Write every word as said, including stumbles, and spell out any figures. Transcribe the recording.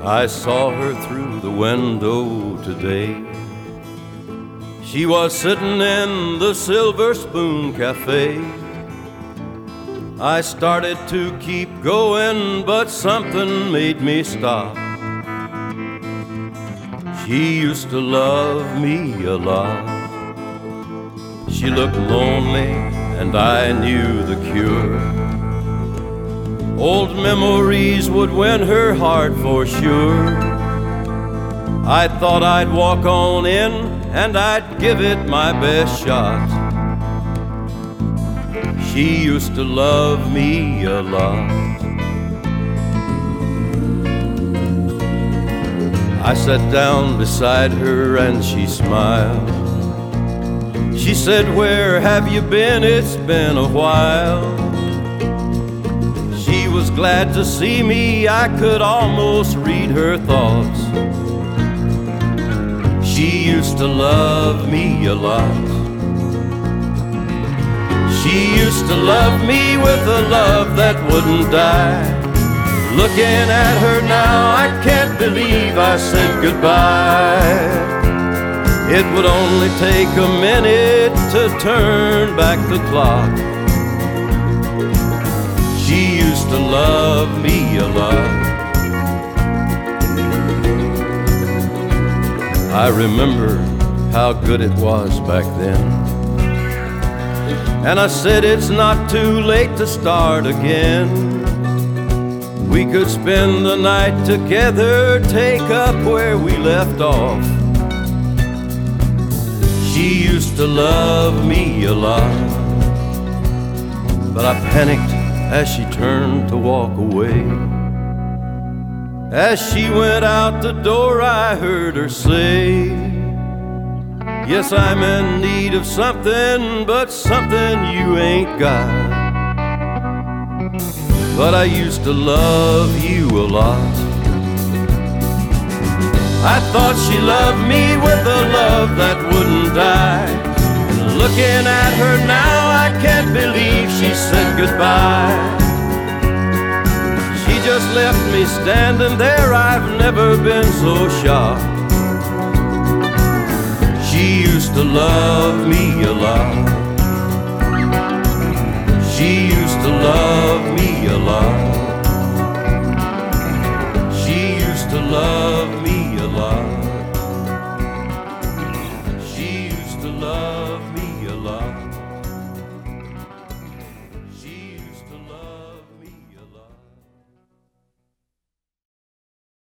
I saw her through the window today. She was sitting in the Silver Spoon Cafe. I started to keep going, but something made me stop. She used to love me a lot. She looked lonely, and I knew the cure. Old memories would win her heart for sure. I thought I'd walk on in and I'd give it my best shot. She used to love me a lot. I sat down beside her and she smiled. She said, "Where have you been? It's been a while." She was glad to see me. I could almost read her thoughts. She used to love me a lot. She used to love me with a love that wouldn't die. Looking at her now, I can't believe I said goodbye. It would only take a minute to turn back the clock. She used to love me a lot. I remember how good it was back then. And I said it's not too late to start again. We could spend the night together, take up where we left off. She used to love me a lot. But I panicked as she turned to walk away. As she went out the door, I heard her say, "Yes, I'm in need of something, but something you ain't got. But I used to love you a lot." I thought she loved me with a love that wouldn't die. And looking at her now, I can't believe she said goodbye. She just left me standing there. I've never been so shocked. She used to love me a lot. She used to love me a lot. She used to love me a lot. She used to love